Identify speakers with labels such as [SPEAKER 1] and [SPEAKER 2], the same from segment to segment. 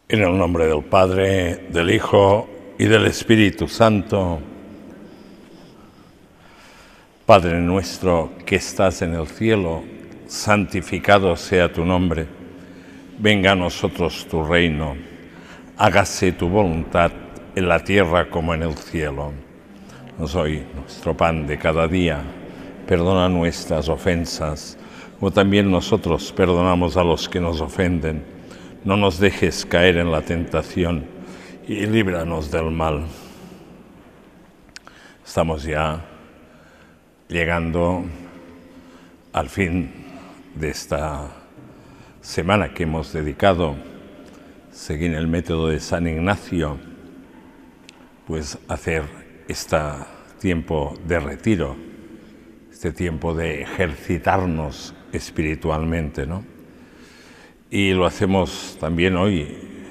[SPEAKER 1] En el nombre del Padre, del Hijo y del Espíritu Santo. Padre nuestro que estás en el cielo, santificado sea tu nombre. Venga a nosotros tu reino. Hágase tu voluntad en la tierra como en el cielo. Danos hoy nuestro pan de cada día. Perdona nuestras ofensas, como también nosotros perdonamos a los que nos ofenden. No nos dejes caer en la tentación y líbranos del mal. Estamos ya llegando al fin de esta semana que hemos dedicado, seguir el método de San Ignacio, pues hacer este tiempo de retiro, este tiempo de ejercitarnos espiritualmente, ¿no? Y lo hacemos también hoy,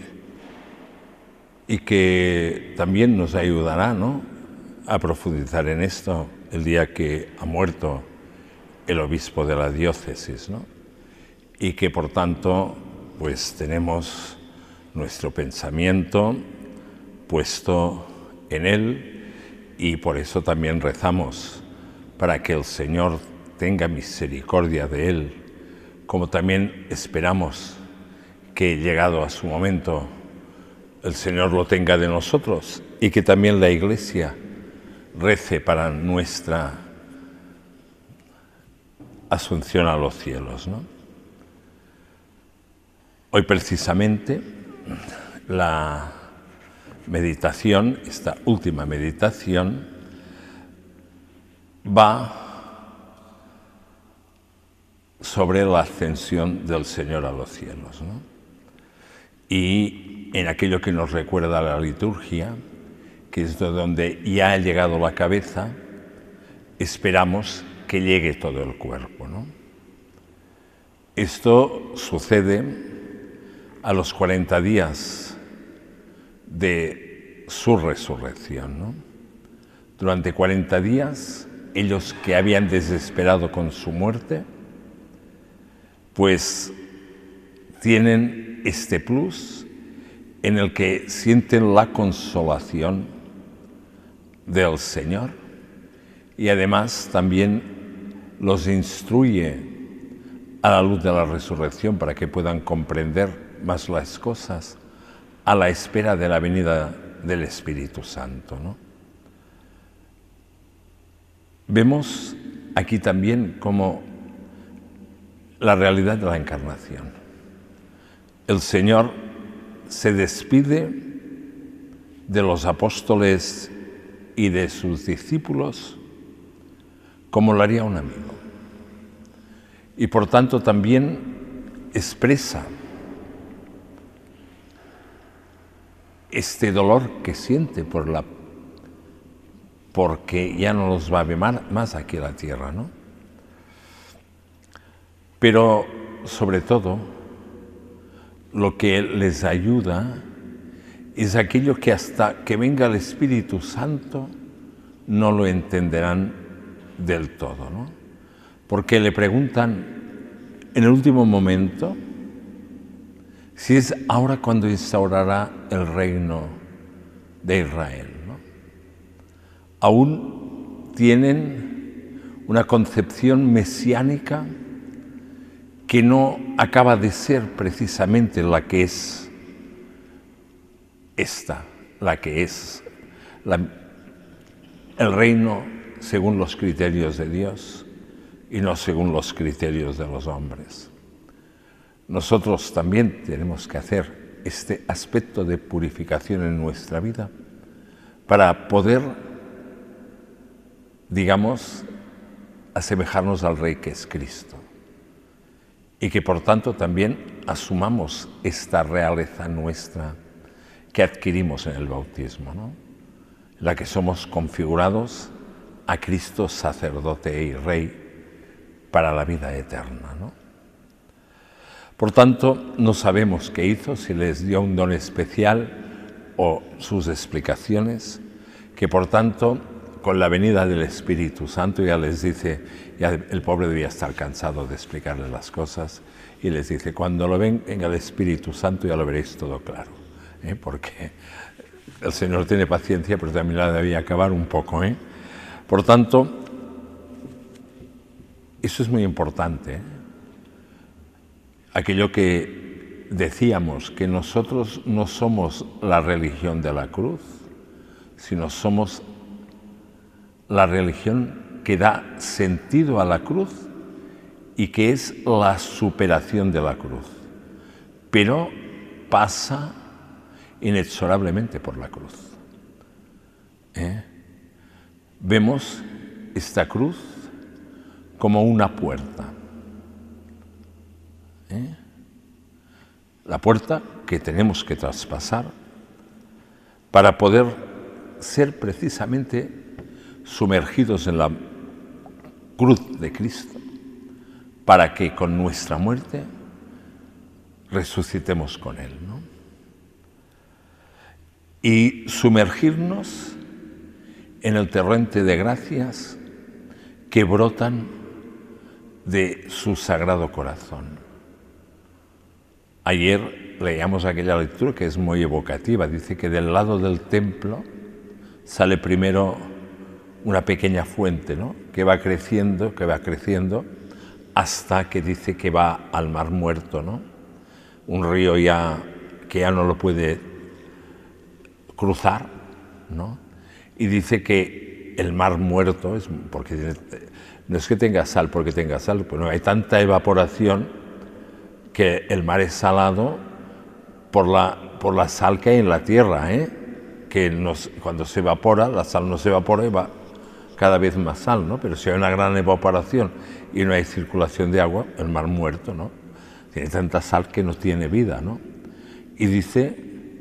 [SPEAKER 1] y que también nos ayudará, ¿no?, a profundizar en esto el día que ha muerto el obispo de la diócesis, ¿no? Y que por tanto pues tenemos nuestro pensamiento puesto en él, y por eso también rezamos para que el Señor tenga misericordia de él, como también esperamos que, llegado a su momento, el Señor lo tenga de nosotros, y que también la Iglesia rece para nuestra asunción a los cielos, ¿no? Hoy precisamente la meditación, esta última meditación, va sobre la ascensión del Señor a los cielos, ¿no? Y en aquello que nos recuerda la liturgia, que es de donde ya ha llegado la cabeza, esperamos que llegue todo el cuerpo, ¿no? Esto sucede a los 40 días de su resurrección, ¿no? Durante 40 días, ellos que habían desesperado con su muerte, pues tienen este plus en el que sienten la consolación del Señor, y además también los instruye a la luz de la resurrección para que puedan comprender más las cosas a la espera de la venida del Espíritu Santo, ¿no? Vemos aquí también como la realidad de la encarnación. El Señor se despide de los apóstoles y de sus discípulos como lo haría un amigo. Y por tanto también expresa este dolor que siente porque ya no los va a ver más aquí en la tierra, ¿no? Pero sobre todo, lo que les ayuda es aquello que hasta que venga el Espíritu Santo no lo entenderán del todo, ¿no? Porque le preguntan en el último momento si es ahora cuando instaurará el reino de Israel, ¿no? Aún tienen una concepción mesiánica que no acaba de ser precisamente la que es el reino según los criterios de Dios y no según los criterios de los hombres. Nosotros también tenemos que hacer este aspecto de purificación en nuestra vida para poder, digamos, asemejarnos al Rey que es Cristo. Y que por tanto también asumamos esta realeza nuestra que adquirimos en el bautismo, ¿no? En la que somos configurados a Cristo sacerdote y Rey para la vida eterna, ¿no? Por tanto, no sabemos qué hizo, si les dio un don especial o sus explicaciones, que por tanto, con la venida del Espíritu Santo ya les dice, ya el pobre debía estar cansado de explicarles las cosas, y les dice, cuando lo venga el Espíritu Santo ya lo veréis todo claro. porque el Señor tiene paciencia, pero también la debía acabar un poco. Por tanto, eso es muy importante. Aquello que decíamos, que nosotros no somos la religión de la cruz, sino somos la religión que da sentido a la cruz y que es la superación de la cruz, pero pasa inexorablemente por la cruz. Vemos esta cruz como una puerta. La puerta que tenemos que traspasar para poder ser precisamente sumergidos en la cruz de Cristo, para que con nuestra muerte resucitemos con Él, ¿no? Y sumergirnos en el torrente de gracias que brotan de su sagrado corazón. Ayer leíamos aquella lectura que es muy evocativa. Dice que del lado del templo sale primero una pequeña fuente, ¿no?, que va creciendo, hasta que dice que va al Mar Muerto, ¿no? Un río que ya no lo puede cruzar, ¿no? Y dice que el Mar Muerto es porque no es que tenga sal porque tenga sal, pues no, hay tanta evaporación que el mar es salado por la sal que hay en la tierra, que cuando se evapora, la sal no se evapora y va cada vez más sal, ¿no? Pero si hay una gran evaporación y no hay circulación de agua, el Mar Muerto, ¿no?, tiene tanta sal que no tiene vida, ¿no? Y dice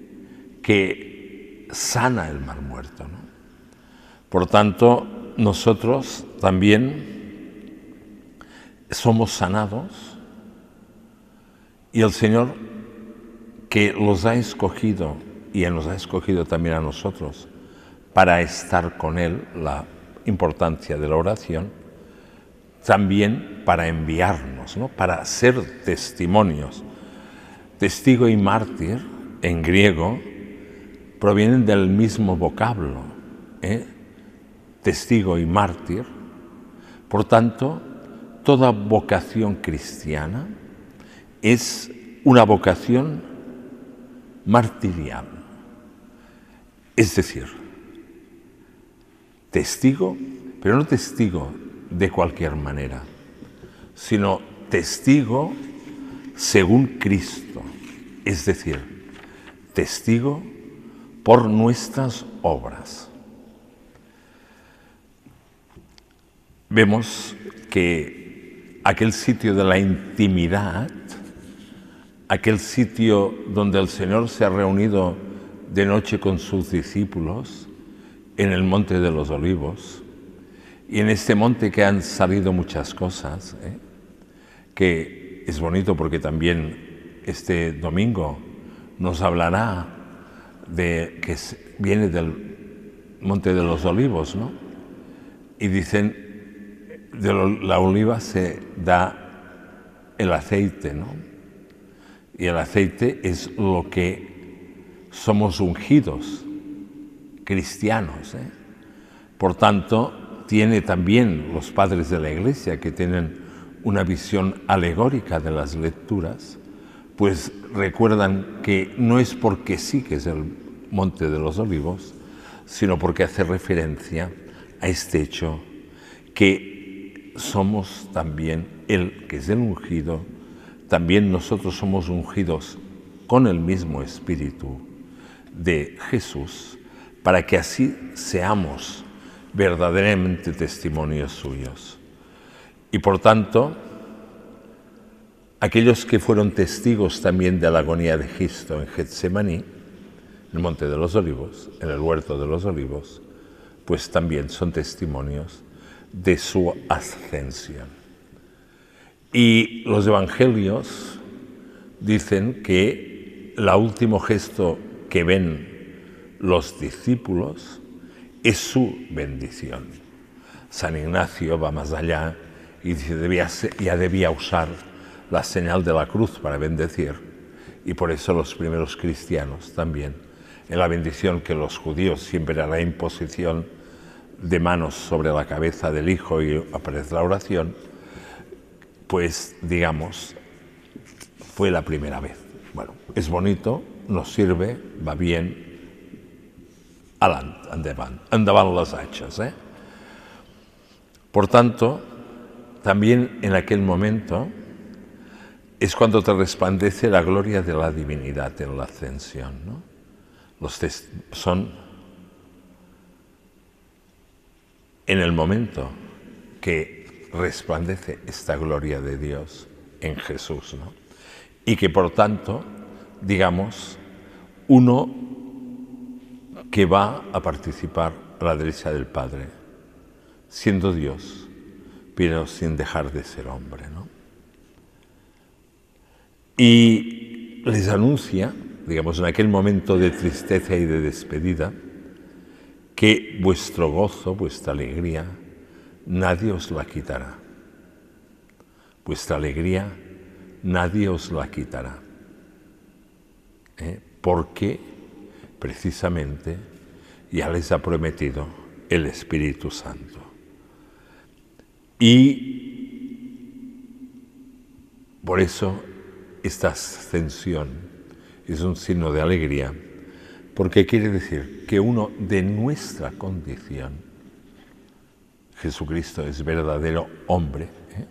[SPEAKER 1] que sana el Mar Muerto, ¿no? Por tanto, nosotros también somos sanados y el Señor, que los ha escogido y nos ha escogido también a nosotros para estar con Él, la importancia de la oración, también para enviarnos, ¿no?, para ser testimonios. Testigo y mártir, en griego, provienen del mismo vocablo, testigo y mártir. Por tanto, toda vocación cristiana es una vocación martirial. Es decir, testigo, pero no testigo de cualquier manera, sino testigo según Cristo, es decir, testigo por nuestras obras. Vemos que aquel sitio de la intimidad, aquel sitio donde el Señor se ha reunido de noche con sus discípulos, en el Monte de los Olivos, y en este monte que han salido muchas cosas, que es bonito porque también este domingo nos hablará de que viene del Monte de los Olivos, ¿no? Y dicen, de la oliva se da el aceite, ¿no? Y el aceite es lo que somos ungidos, cristianos, Por tanto, tiene también los padres de la Iglesia, que tienen una visión alegórica de las lecturas, pues recuerdan que no es porque sí que es el Monte de los Olivos, sino porque hace referencia a este hecho, que somos también Él, que es el ungido, también nosotros somos ungidos con el mismo Espíritu de Jesús, para que así seamos verdaderamente testimonios suyos. Y por tanto, aquellos que fueron testigos también de la agonía de Cristo en Getsemaní, en el Monte de los Olivos, en el Huerto de los Olivos, pues también son testimonios de su ascensión. Y los evangelios dicen que el último gesto que ven los discípulos es su bendición. San Ignacio va más allá y dice, ya debía usar la señal de la cruz para bendecir, Y por eso los primeros cristianos también, en la bendición que los judíos siempre era la imposición de manos sobre la cabeza del hijo y aparece la oración, pues digamos, fue la primera vez. Bueno, es bonito, nos sirve, va bien, endavant les hachas. Por tanto, también en aquel momento es cuando te resplandece la gloria de la divinidad en la ascensión, ¿no? Son en el momento que resplandece esta gloria de Dios en Jesús, ¿no? Y que por tanto, digamos, uno que va a participar a la derecha del Padre, siendo Dios, pero sin dejar de ser hombre, ¿no? Y les anuncia, digamos, en aquel momento de tristeza y de despedida, que vuestro gozo, vuestra alegría, nadie os la quitará. Vuestra alegría, nadie os la quitará. Porque, precisamente, ya les ha prometido el Espíritu Santo. Y por eso esta ascensión es un signo de alegría, porque quiere decir que uno de nuestra condición, Jesucristo es verdadero hombre,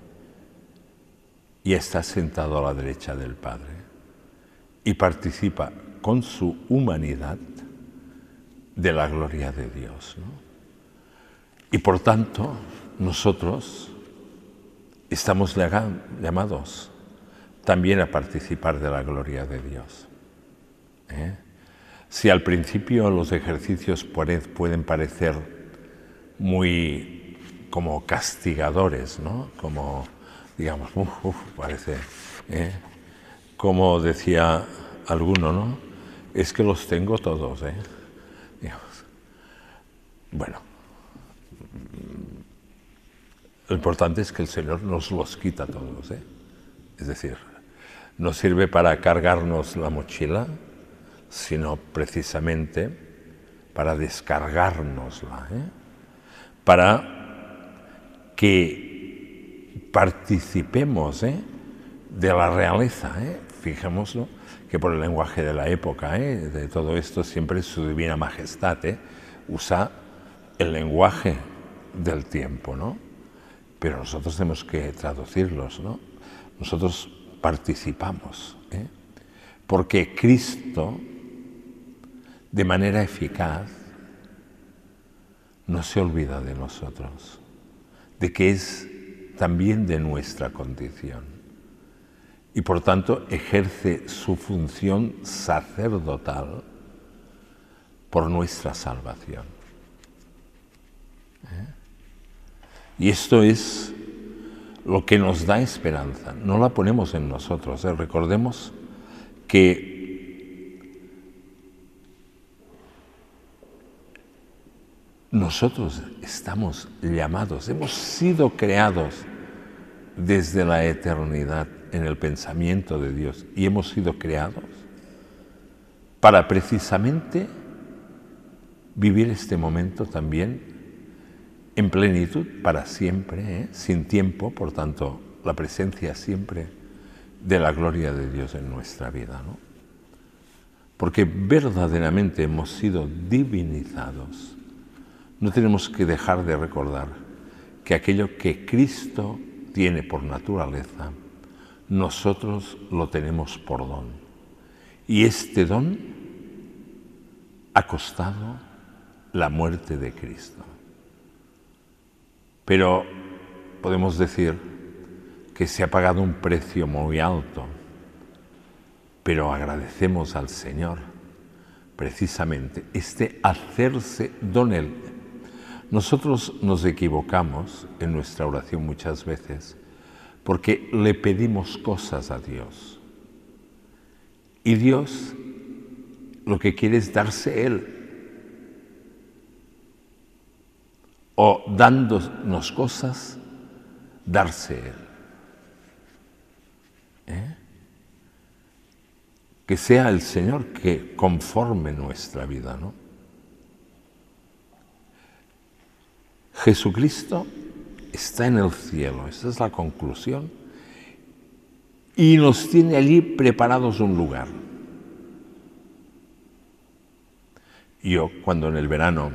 [SPEAKER 1] y está sentado a la derecha del Padre y participa con su humanidad de la gloria de Dios, ¿no? Y por tanto, nosotros estamos llamados también a participar de la gloria de Dios. Si al principio los ejercicios pueden parecer muy como castigadores, ¿no? Como, digamos, parece, como decía alguno, ¿no? Es que los tengo todos, digamos. Bueno, lo importante es que el Señor nos los quita todos, Es decir, no sirve para cargarnos la mochila, sino precisamente para descargárnosla, para que participemos de la realeza. Fijémoslo que por el lenguaje de la época, de todo esto, siempre su Divina Majestad usa el lenguaje del tiempo, ¿no? Pero nosotros tenemos que traducirlos, ¿no? Nosotros participamos, porque Cristo, de manera eficaz, no se olvida de nosotros, de que es también de nuestra condición y por tanto ejerce su función sacerdotal por nuestra salvación. Y esto es lo que nos da esperanza, no la ponemos en nosotros. Recordemos que nosotros estamos llamados, hemos sido creados desde la eternidad en el pensamiento de Dios y hemos sido creados para precisamente vivir este momento también en plenitud para siempre, sin tiempo, por tanto, la presencia siempre de la gloria de Dios en nuestra vida, ¿no? Porque verdaderamente hemos sido divinizados. No tenemos que dejar de recordar que aquello que Cristo tiene por naturaleza, nosotros lo tenemos por don. Y este don ha costado la muerte de Cristo. Pero podemos decir que se ha pagado un precio muy alto, pero agradecemos al Señor precisamente este hacerse don Él. Nosotros nos equivocamos en nuestra oración muchas veces porque le pedimos cosas a Dios. Y Dios lo que quiere es darse Él. O dándonos cosas, darse Él. que sea el Señor que conforme nuestra vida, ¿no? Jesucristo está en el cielo, esa es la conclusión, y nos tiene allí preparados un lugar. Yo, cuando en el verano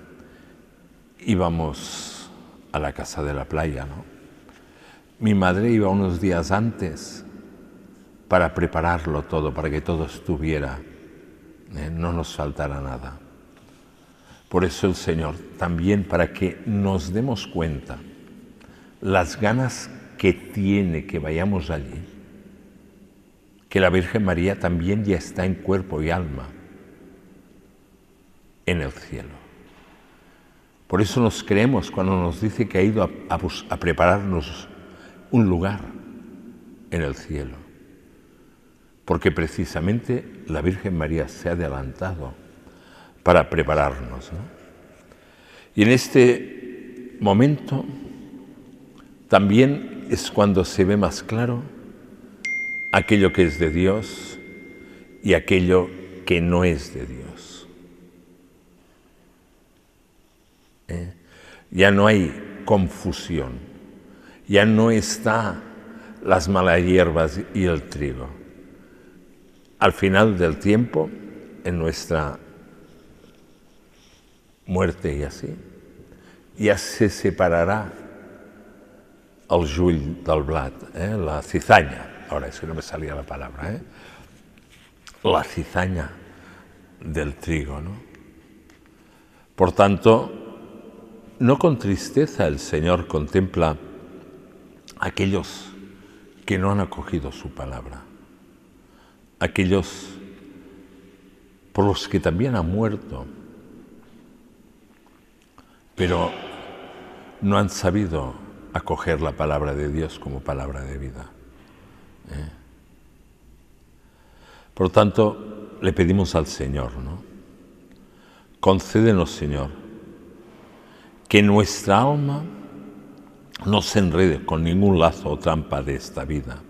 [SPEAKER 1] íbamos a la casa de la playa, ¿no? Mi madre iba unos días antes para prepararlo todo, para que todo estuviera, no nos faltara nada. Por eso el Señor, también para que nos demos cuenta las ganas que tiene que vayamos allí, que la Virgen María también ya está en cuerpo y alma en el cielo. Por eso nos creemos cuando nos dice que ha ido a prepararnos un lugar en el cielo, porque precisamente la Virgen María se ha adelantado para prepararnos, ¿no? Y en este momento también es cuando se ve más claro aquello que es de Dios y aquello que no es de Dios. Ya no hay confusión, ya no está las malas hierbas y el trigo. Al final del tiempo, en nuestra muerte y así, ja se separarà el jull del blat, la cizaña, ahora es que no me salía la palabra, la cizaña del trigo, ¿no? Por tanto, no con tristeza el Señor contempla a aquellos que no han acogido su palabra, aquellos por los que también ha muerto, pero no han sabido acoger la palabra de Dios como palabra de vida. Por tanto, le pedimos al Señor, ¿no? Concédenos, Señor, que nuestra alma no se enrede con ningún lazo o trampa de esta vida,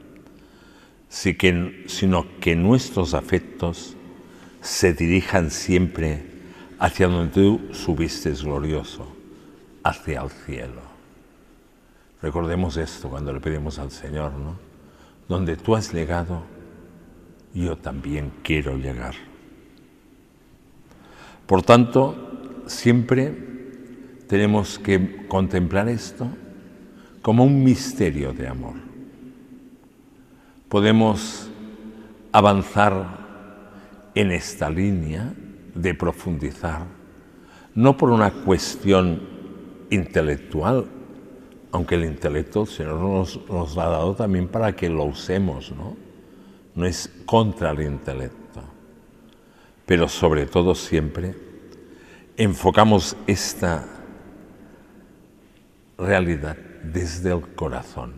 [SPEAKER 1] sino que nuestros afectos se dirijan siempre hacia donde tú subiste glorioso, hacia el cielo. Recordemos esto cuando le pedimos al Señor, ¿no? Donde tú has llegado, yo también quiero llegar. Por tanto, siempre tenemos que contemplar esto como un misterio de amor. Podemos avanzar en esta línea de profundizar, no por una cuestión intelectual, aunque el intelecto el Señor nos lo ha dado también para que lo usemos, ¿no? No es contra el intelecto, pero sobre todo siempre enfocamos esta realidad desde el corazón.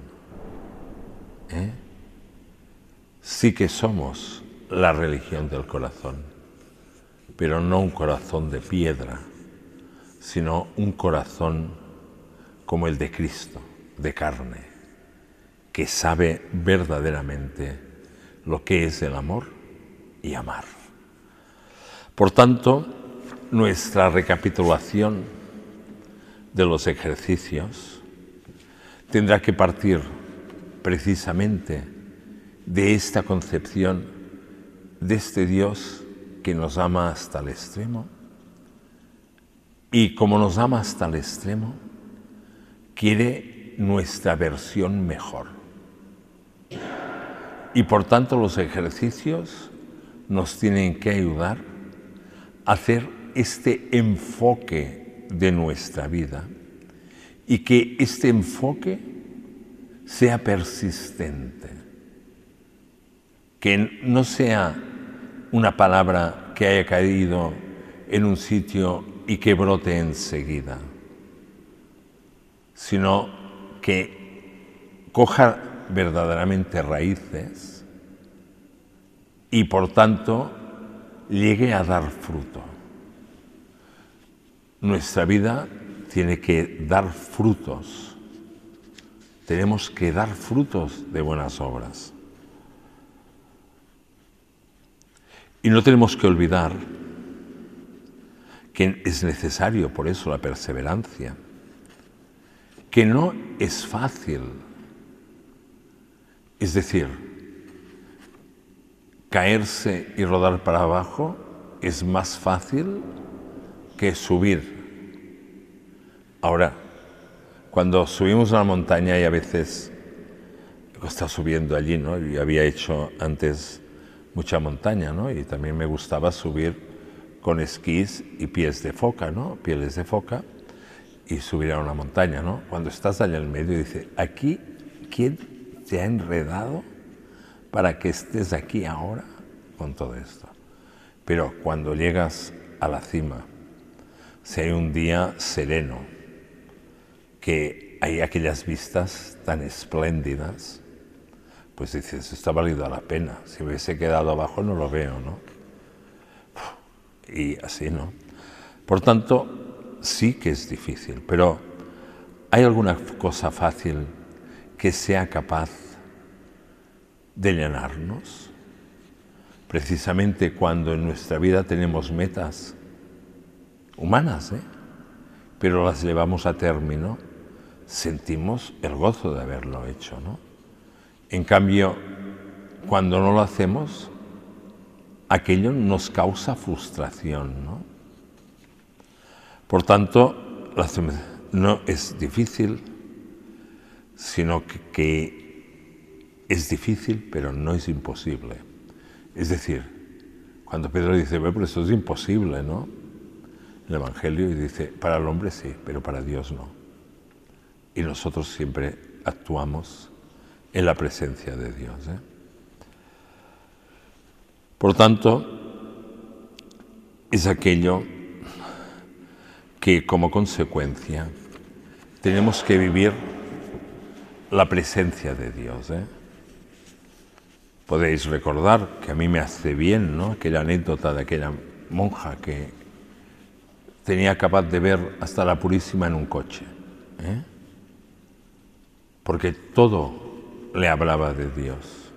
[SPEAKER 1] Sí que somos la religión del corazón, pero no un corazón de piedra, sino un corazón como el de Cristo, de carne, que sabe verdaderamente lo que es el amor y amar. Por tanto, nuestra recapitulación de los ejercicios tendrá que partir precisamente de esta concepción de este Dios que nos ama hasta el extremo, y como nos ama hasta el extremo, quiere nuestra versión mejor. Y por tanto los ejercicios nos tienen que ayudar a hacer este enfoque de nuestra vida y que este enfoque sea persistente, que no sea una palabra que haya caído en un sitio y que brote enseguida, sino que coja verdaderamente raíces y por tanto llegue a dar fruto. Nuestra vida tiene que dar frutos, tenemos que dar frutos de buenas obras. Y no tenemos que olvidar que es necesario por eso la perseverancia, que no es fácil. Es decir, caerse y rodar para abajo es más fácil que subir. Ahora, cuando subimos a la montaña y a veces está subiendo allí, ¿no? Yo había hecho antes mucha montaña, ¿no? Y también me gustaba subir con esquís y pies de foca, ¿no? Pieles de foca y subir a una montaña, ¿no? Cuando estás allá en el medio y dices, aquí, ¿quién te ha enredado para que estés aquí ahora con todo esto? Pero cuando llegas a la cima, si hay un día sereno, que hay aquellas vistas tan espléndidas, pues dices, esto ha valido la pena. Si me hubiese quedado abajo no lo veo, ¿no? Y así, ¿no? Por tanto, sí que es difícil, pero ¿hay alguna cosa fácil que sea capaz de llenarnos? Precisamente cuando en nuestra vida tenemos metas humanas, pero las llevamos a término, sentimos el gozo de haberlo hecho, ¿no? En cambio, cuando no lo hacemos, aquello nos causa frustración, ¿no? Por tanto, no es difícil, sino que es difícil, pero no es imposible. Es decir, cuando Pedro dice, bueno, pero eso es imposible, ¿no? El Evangelio, y dice, para el hombre sí, pero para Dios no. Y nosotros siempre actuamos en la presencia de Dios, Por tanto, es aquello que como consecuencia tenemos que vivir la presencia de Dios, Podéis recordar que a mí me hace bien, ¿no? Aquella anécdota de aquella monja que tenía capaz de ver hasta la Purísima en un coche, porque todo le hablaba de Dios,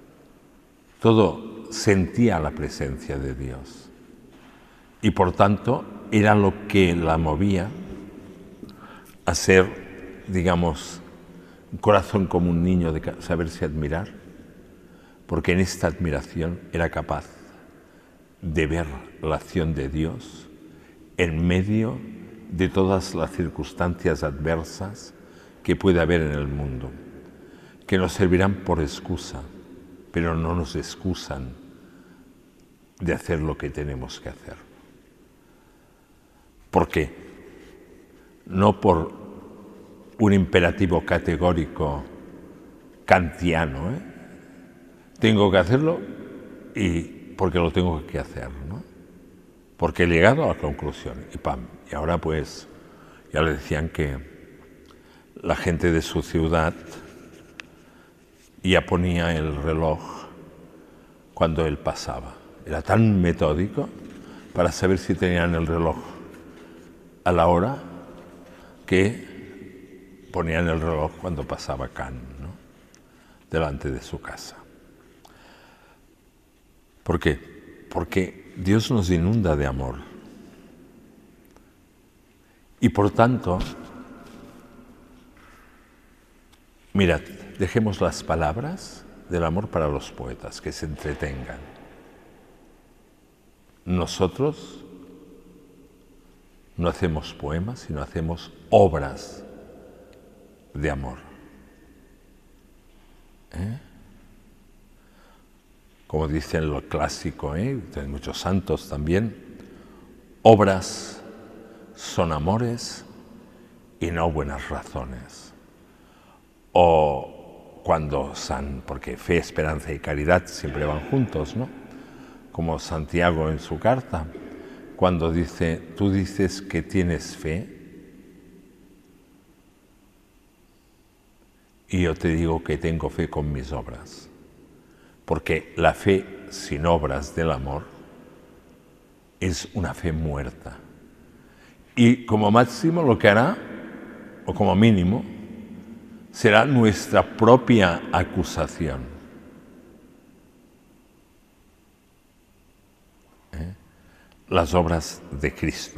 [SPEAKER 1] todo sentía la presencia de Dios y por tanto era lo que la movía a ser, digamos, un corazón como un niño de saberse admirar, porque en esta admiración era capaz de ver la acción de Dios en medio de todas las circunstancias adversas que puede haber en el mundo, que nos servirán por excusa, pero no nos excusan de hacer lo que tenemos que hacer. ¿Por qué? No por un imperativo categórico kantiano, Tengo que hacerlo y porque lo tengo que hacer, ¿no? Porque he llegado a la conclusión y ¡pam! Y ahora pues ya le decían que la gente de su ciudad ya ponía el reloj cuando él pasaba. Era tan metódico para saber si tenían el reloj a la hora que ponían el reloj cuando pasaba Can, ¿no? Delante de su casa. ¿Por qué? Porque Dios nos inunda de amor. Y por tanto, mirad, dejemos las palabras del amor para los poetas, que se entretengan. Nosotros no hacemos poemas, sino hacemos obras de amor. Como dicen lo clásico, hay muchos santos también, obras son amores y no buenas razones. O cuando porque fe, esperanza y caridad siempre van juntos, ¿no? Como Santiago en su carta, cuando dice, tú dices que tienes fe y yo te digo que tengo fe con mis obras. Porque la fe sin obras del amor es una fe muerta. Y como máximo lo que hará, o como mínimo, será nuestra propia acusación. las obras de Cristo.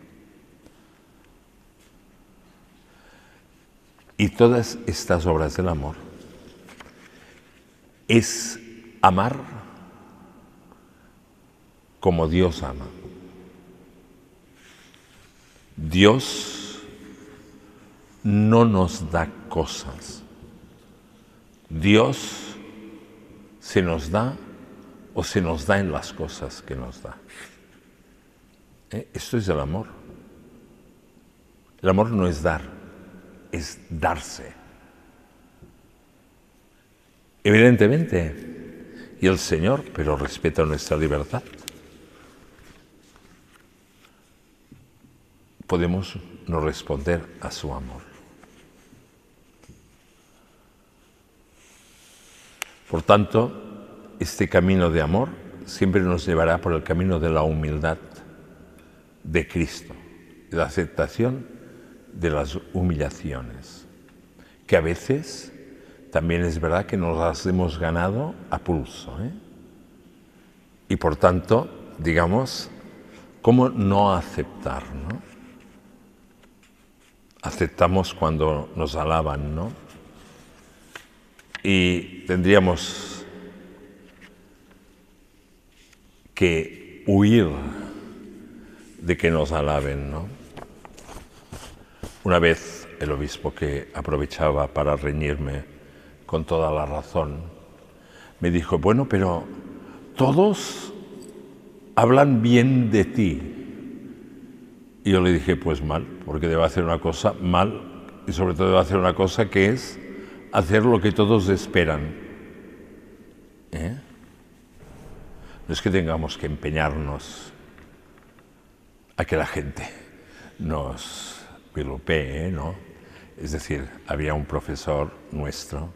[SPEAKER 1] Y todas estas obras del amor es amar como Dios ama. Dios no nos da cosas. Dios se nos da o se nos da en las cosas que nos da. Esto es el amor. El amor no es dar, es darse. Evidentemente, y el Señor, pero respeta nuestra libertad. Podemos no responder a su amor. Por tanto, este camino de amor siempre nos llevará por el camino de la humildad de Cristo, de la aceptación de las humillaciones, que a veces también es verdad que nos las hemos ganado a pulso. Y por tanto, digamos, ¿cómo no aceptar, no? Aceptamos cuando nos alaban, ¿no? Y tendríamos que huir de que nos alaben, ¿no? Una vez el obispo, que aprovechaba para reñirme con toda la razón, me dijo, bueno, pero todos hablan bien de ti. Y yo le dije, pues mal, porque debo hacer una cosa mal y sobre todo debo hacer una cosa que es hacer lo que todos esperan. No es que tengamos que empeñarnos a que la gente nos pilopee, ¿no? Es decir, había un profesor nuestro,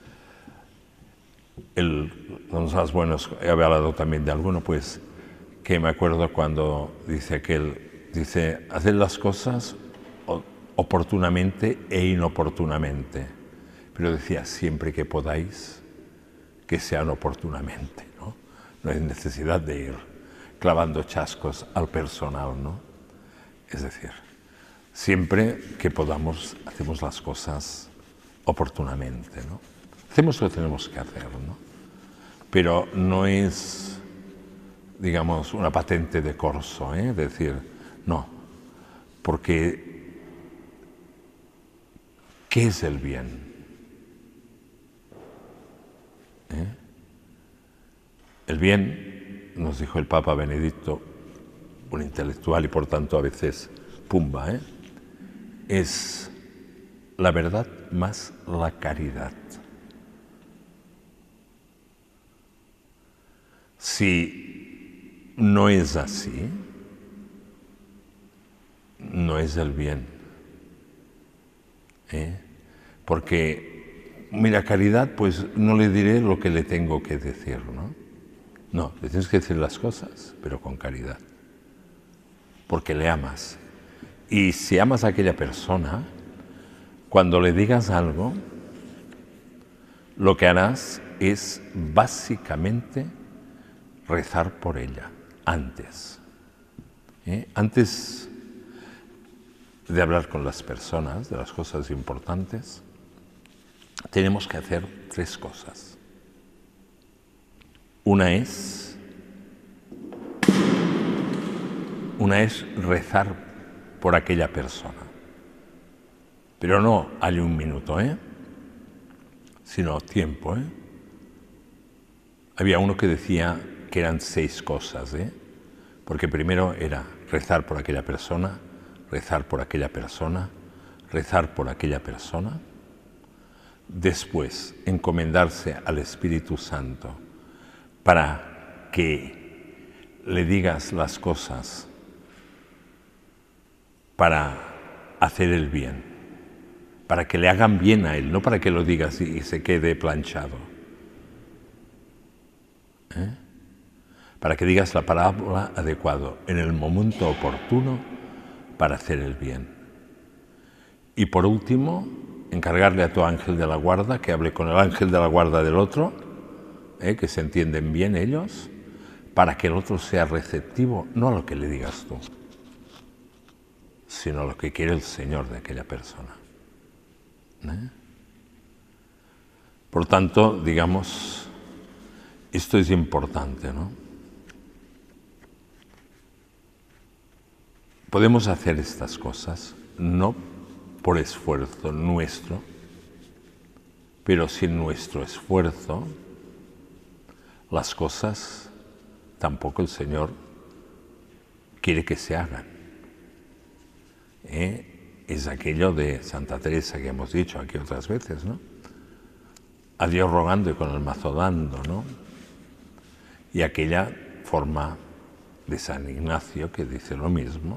[SPEAKER 1] con los buenos, he hablado también de alguno, pues, que me acuerdo cuando dice aquel, dice, haced las cosas oportunamente e inoportunamente, pero decía, siempre que podáis, que sean oportunamente, ¿no? No hay necesidad de ir clavando chascos al personal, ¿no? Es decir, siempre que podamos, hacemos las cosas oportunamente, ¿no? Hacemos lo que tenemos que hacer, ¿no? Pero no es, digamos, una patente de corso, decir, no, porque ¿qué es el bien? El bien, nos dijo el Papa Benedicto, un intelectual y por tanto a veces pumba, es la verdad más la caridad. Si no es así, no es el bien. Porque, mira, caridad, pues no le diré lo que le tengo que decir, ¿no? No, le tienes que decir las cosas, pero con caridad. Porque le amas. Y si amas a aquella persona, cuando le digas algo, lo que harás es básicamente rezar por ella, antes. Antes de hablar con las personas de las cosas importantes, tenemos que hacer 3 cosas. Una es rezar por aquella persona. Pero no hay un minuto, sino tiempo. Había uno que decía que eran 6 cosas, porque primero era rezar por aquella persona, rezar por aquella persona, rezar por aquella persona. Después, encomendarse al Espíritu Santo para que le digas las cosas para hacer el bien, para que le hagan bien a él, no para que lo digas y se quede planchado. Para que digas la palabra adecuada en el momento oportuno para hacer el bien. Y por último, encargarle a tu ángel de la guarda que hable con el ángel de la guarda del otro, que se entienden bien ellos, para que el otro sea receptivo, no a lo que le digas tú, sino a lo que quiere el Señor de aquella persona. Por tanto, digamos, esto es importante, ¿no? Podemos hacer estas cosas, no por esfuerzo nuestro, pero sin nuestro esfuerzo, las cosas tampoco el Señor quiere que se hagan. Es aquello de Santa Teresa que hemos dicho aquí otras veces, ¿no? A Dios rogando y con el mazo dando, ¿no? Y aquella forma de San Ignacio que dice lo mismo,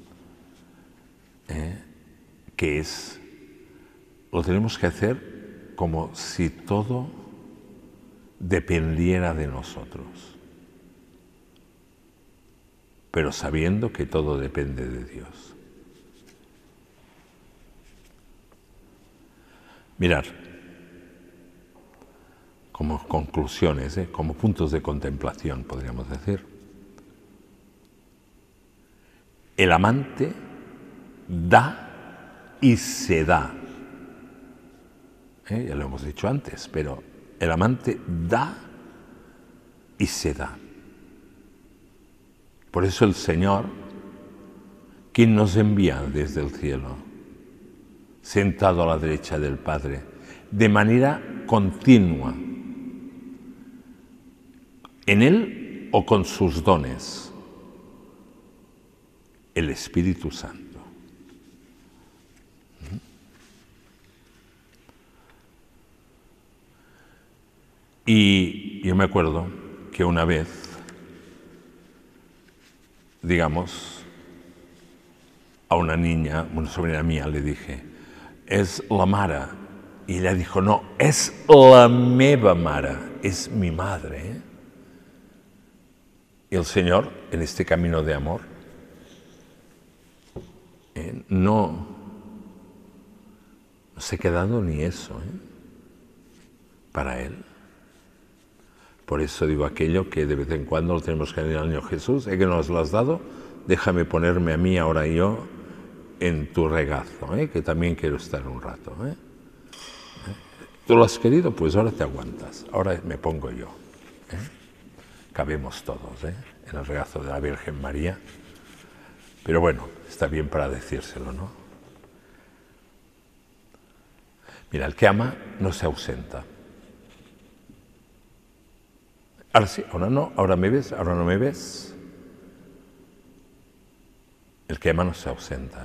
[SPEAKER 1] que es, lo tenemos que hacer como si todo dependiera de nosotros, pero sabiendo que todo depende de Dios. Mirad, como conclusiones, como puntos de contemplación, podríamos decir. El amante da y se da. Ya lo hemos dicho antes, pero el amante da y se da. Por eso el Señor, quien nos envía desde el cielo, sentado a la derecha del Padre, de manera continua, en Él o con sus dones, el Espíritu Santo. Y yo me acuerdo que una vez, digamos, a una niña, una sobrina mía, le dije, es la mare. Y ella dijo, no, es la meva mare, es mi madre. Y el Señor, en este camino de amor, no se ha quedado ni eso para Él. Por eso digo aquello que de vez en cuando lo tenemos que decir al Niño Jesús, que nos lo has dado, déjame ponerme a mí ahora yo en tu regazo, que también quiero estar un rato. ¿Tú lo has querido? Pues ahora te aguantas, ahora me pongo yo. Cabemos todos en el regazo de la Virgen María, pero bueno, está bien para decírselo, ¿no? Mira, el que ama no se ausenta. Ahora sí, ahora no, ahora me ves, ahora no me ves. El que ama no se ausenta.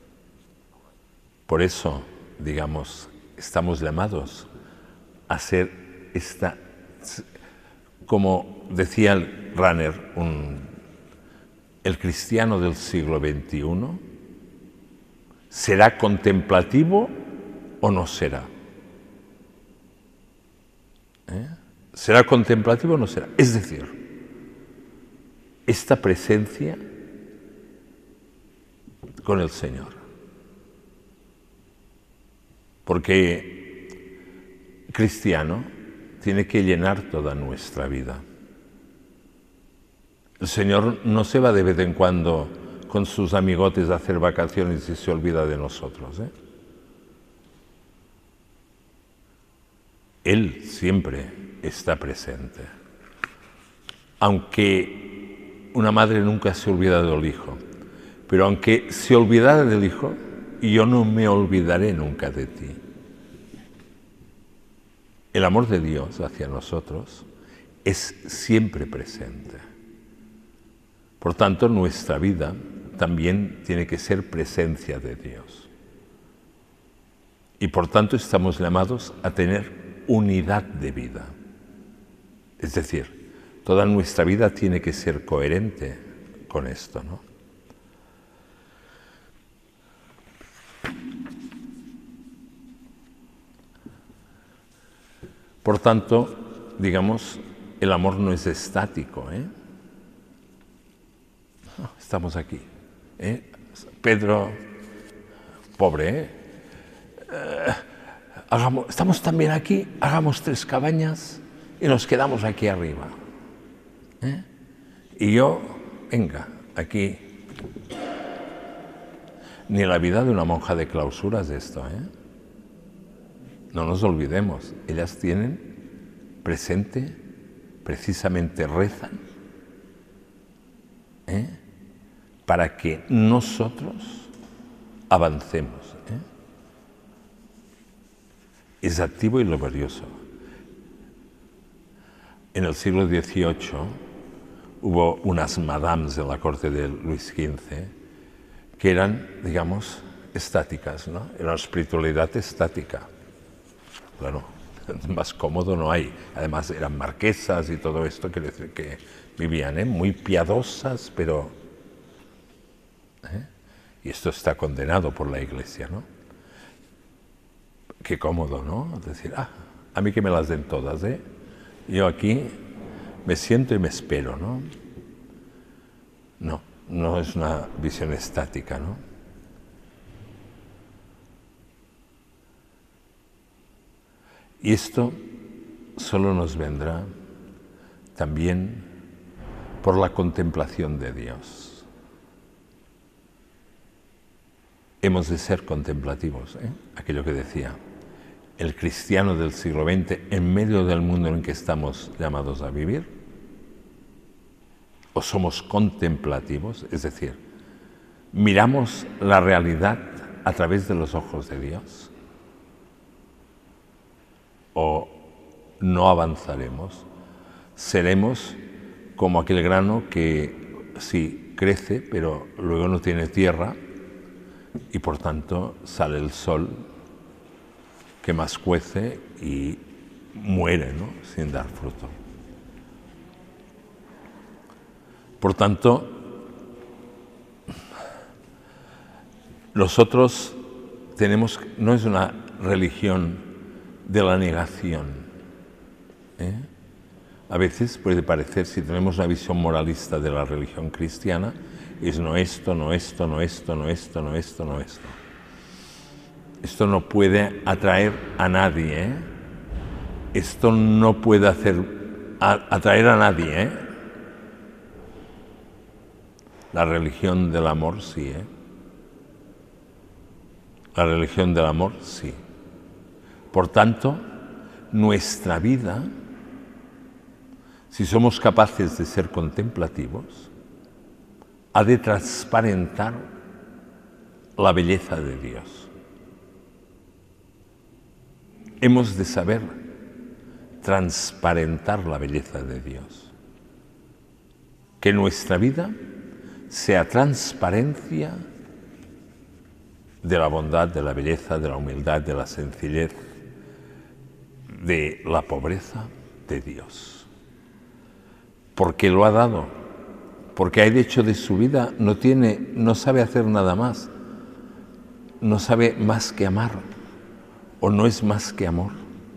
[SPEAKER 1] Por eso, digamos, estamos llamados a ser esta, como decía el Runner, el cristiano del siglo XXI, ¿será contemplativo o no será? ¿Será contemplativo o no será? Es decir, esta presencia con el Señor. Porque cristiano tiene que llenar toda nuestra vida. El Señor no se va de vez en cuando con sus amigotes a hacer vacaciones y se olvida de nosotros. Él siempre está presente. Aunque una madre nunca se olvida del hijo, pero aunque se olvidara del hijo, yo no me olvidaré nunca de ti. El amor de Dios hacia nosotros es siempre presente. Por tanto, nuestra vida también tiene que ser presencia de Dios. Y por tanto estamos llamados a tener unidad de vida. Es decir, toda nuestra vida tiene que ser coherente con esto, ¿no? Por tanto, digamos, el amor no es estático, Estamos aquí. Pedro, pobre, estamos también aquí, hagamos 3 cabañas y nos quedamos aquí arriba. Y yo, venga, aquí, ni la vida de una monja de clausura es esto, ¿eh? No nos olvidemos, ellas tienen presente, precisamente rezan, para que nosotros avancemos. Es activo y laborioso. En el siglo XVIII hubo unas madames en la corte de Luis XV que eran, digamos, estáticas, ¿no? Era una espiritualidad estática. Claro, más cómodo no hay. Además eran marquesas y todo esto, quiere decir que vivían muy piadosas, pero... Y esto está condenado por la Iglesia, ¿no? Qué cómodo, ¿no? Es decir, a mí que me las den todas, ¿eh? Yo aquí me siento y me espero, ¿no? No, no es una visión estática, ¿no? Y esto solo nos vendrá también por la contemplación de Dios. Hemos de ser contemplativos, aquello que decía. El cristiano del siglo XX, en medio del mundo en que estamos llamados a vivir, o somos contemplativos, es decir, miramos la realidad a través de los ojos de Dios, o no avanzaremos, seremos como aquel grano que sí crece, pero luego no tiene tierra y por tanto sale el sol que más cuece y muere, ¿no? Sin dar fruto. Por tanto, nosotros tenemos, no es una religión de la negación. A veces puede parecer, si tenemos una visión moralista de la religión cristiana, es no esto, no esto, no esto, no esto, no esto, no esto. Esto no puede atraer a nadie, Esto no puede atraer a nadie, La religión del amor sí, La religión del amor sí. Por tanto, nuestra vida, si somos capaces de ser contemplativos, ha de transparentar la belleza de Dios. Hemos de saber transparentar la belleza de Dios. Que nuestra vida sea transparencia de la bondad, de la belleza, de la humildad, de la sencillez, de la pobreza de Dios. Porque lo ha dado, porque ha hecho de su vida, no sabe hacer nada más, no sabe más que amar, o no es más que amor.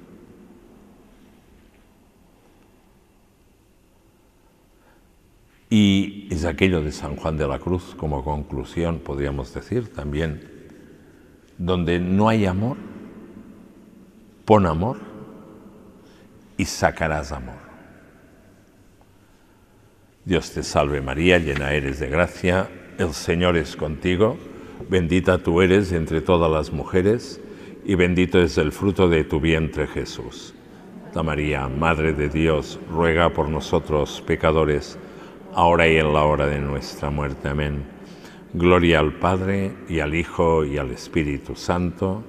[SPEAKER 1] Y es aquello de San Juan de la Cruz, como conclusión, podríamos decir también, donde no hay amor, pon amor y sacarás amor. Dios te salve María, llena eres de gracia, el Señor es contigo, bendita tú eres entre todas las mujeres, y bendito es el fruto de tu vientre, Jesús. Santa María, Madre de Dios, ruega por nosotros pecadores, ahora y en la hora de nuestra muerte. Amén. Gloria al Padre, y al Hijo, y al Espíritu Santo.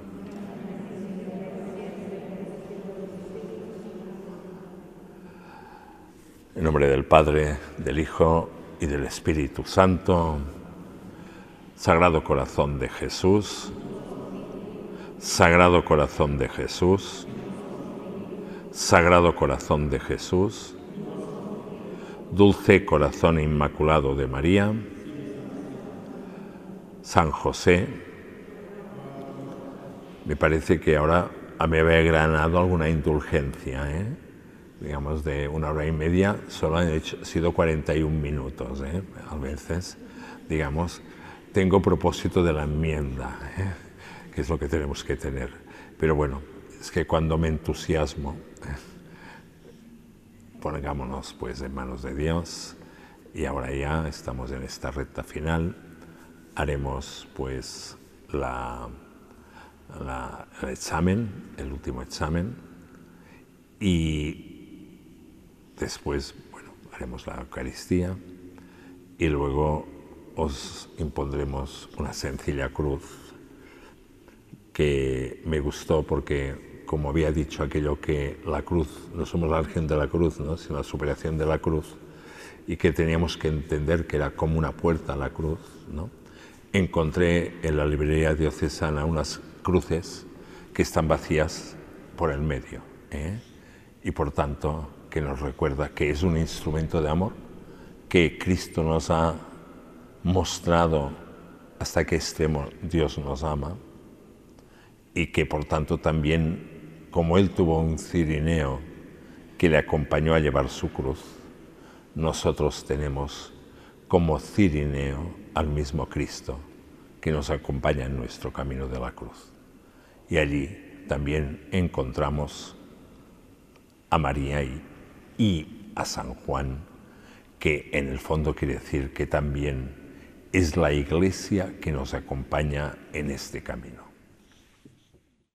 [SPEAKER 1] En nombre del Padre, del Hijo y del Espíritu Santo. Sagrado Corazón de Jesús. Sagrado Corazón de Jesús, Sagrado Corazón de Jesús, Dulce Corazón Inmaculado de María, San José. Me parece que ahora me había ganado alguna indulgencia, digamos de 1 hora y media, solo han sido 41 minutos, a veces, digamos, tengo propósito de la enmienda, que es lo que tenemos que tener. Pero bueno, es que cuando me entusiasmo, pongámonos pues en manos de Dios Y ahora ya estamos en esta recta final. Haremos pues el examen, el último examen, y después, bueno, haremos la Eucaristía y luego os impondremos una sencilla cruz que me gustó porque, como había dicho aquello que la cruz, no somos la Virgen de la Cruz, ¿no?, sino la superación de la cruz, y que teníamos que entender que era como una puerta a la cruz, ¿no? Encontré en la librería diocesana unas cruces que están vacías por el medio, y por tanto que nos recuerda que es un instrumento de amor, que Cristo nos ha mostrado hasta qué extremo Dios nos ama, y que por tanto también, como Él tuvo un cirineo que le acompañó a llevar su cruz, nosotros tenemos como cirineo al mismo Cristo que nos acompaña en nuestro camino de la cruz. Y allí también encontramos a María y a San Juan, que en el fondo quiere decir que también es la Iglesia que nos acompaña en este camino.